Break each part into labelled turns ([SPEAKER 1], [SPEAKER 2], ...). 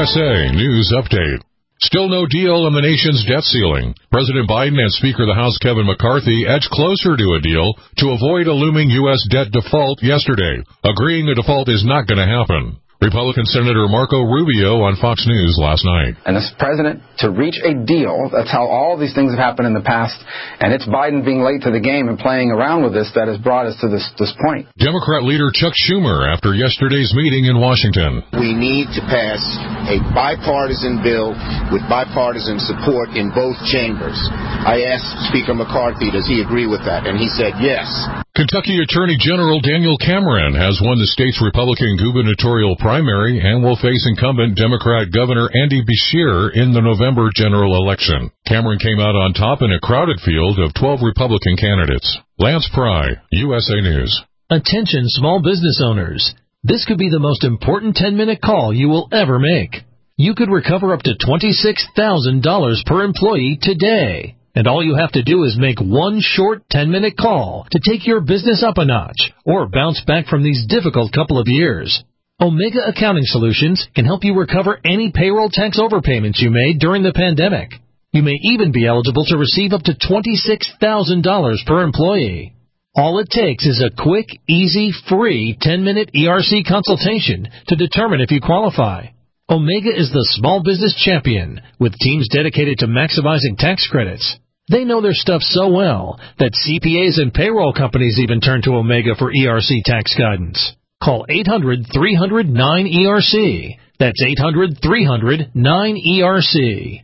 [SPEAKER 1] USA News Update. Still no deal on the nation's debt ceiling. President Biden and Speaker of the House Kevin McCarthy edged closer to a deal to avoid a looming U.S. debt default yesterday, agreeing a default is not going to happen. Republican Senator Marco Rubio on Fox News last night.
[SPEAKER 2] And this president to reach a deal, that's how all these things have happened in the past, and it's Biden being late to the game and playing around with this that has brought us to this point.
[SPEAKER 1] Democrat leader Chuck Schumer after yesterday's meeting in Washington.
[SPEAKER 3] We need to pass a bipartisan bill with bipartisan support in both chambers. I asked Speaker McCarthy, does he agree with that? And he said yes.
[SPEAKER 1] Kentucky Attorney General Daniel Cameron has won the state's Republican gubernatorial primary and will face incumbent Democrat Governor Andy Beshear in the November general election. Cameron came out on top in a crowded field of 12 Republican candidates. Lance Pry, USA News.
[SPEAKER 4] Attention small business owners. This could be the most important 10-minute call you will ever make. You could recover up to $26,000 per employee today. And all you have to do is make one short 10-minute call to take your business up a notch or bounce back from these difficult couple of years. Omega Accounting Solutions can help you recover any payroll tax overpayments you made during the pandemic. You may even be eligible to receive up to $26,000 per employee. All it takes is a quick, easy, free 10-minute ERC consultation to determine if you qualify. Omega is the small business champion with teams dedicated to maximizing tax credits. They know their stuff so well that CPAs and payroll companies even turn to Omega for ERC tax guidance. Call 800-300-9ERC. That's 800-300-9ERC.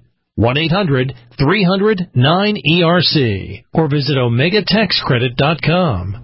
[SPEAKER 4] 1-800-300-9ERC. Or visit OmegaTaxCredit.com.